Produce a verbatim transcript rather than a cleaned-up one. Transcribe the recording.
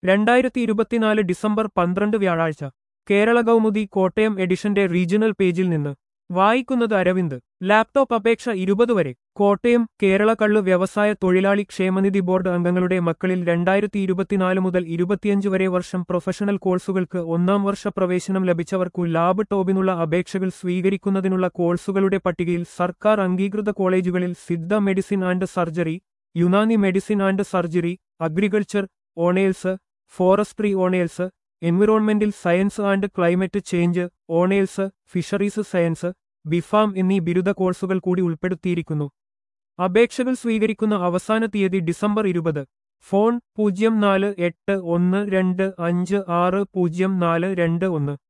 രണ്ടായിരത്തി ഇരുപത്തിനാല് ഡിസംബർ പന്ത്രണ്ട് വ്യാഴാഴ്ച കേരള കൗമുദി കോട്ടയം എഡിഷന്റെ റീജിയണൽ പേജിൽ നിന്ന് വായിക്കുന്നത് അരവിന്ദ്. ലാപ്ടോപ്പ് അപേക്ഷ ഇരുപത് വരെ. കോട്ടയം കേരള കള്ള് വ്യവസായ തൊഴിലാളി ക്ഷേമനിധി ബോർഡ് അംഗങ്ങളുടെ മക്കളിൽ രണ്ടായിരത്തി ഇരുപത്തിനാല് മുതൽ ഇരുപത്തിയഞ്ച് വരെ വർഷം പ്രൊഫഷണൽ കോഴ്സുകൾക്ക് ഒന്നാം വർഷ പ്രവേശനം ലഭിച്ചവർക്കു ലാപ്ടോപ്പിനുള്ള അപേക്ഷകൾ സ്വീകരിക്കുന്നതിനുള്ള കോഴ്സുകളുടെ പട്ടികയിൽ സർക്കാർ അംഗീകൃത കോളേജുകളിൽ Siddha medicine and surgery, Unani medicine and surgery, agriculture honours, forestry honours, environmental science and climate change honours, fisheries science, B Pharm എന്നീ ബിരുദ കോഴ്സുകൾ കൂടി ഉൾപ്പെടുത്തിയിരിക്കുന്നു. അപേക്ഷകൾ സ്വീകരിക്കുന്ന അവസാന തീയതി ഡിസംബർ ഇരുപത്. ഫോൺ പൂജ്യം നാല് എട്ട് ഒന്ന് രണ്ട് അഞ്ച് ആറ് പൂജ്യം നാല് രണ്ട് ഒന്ന്.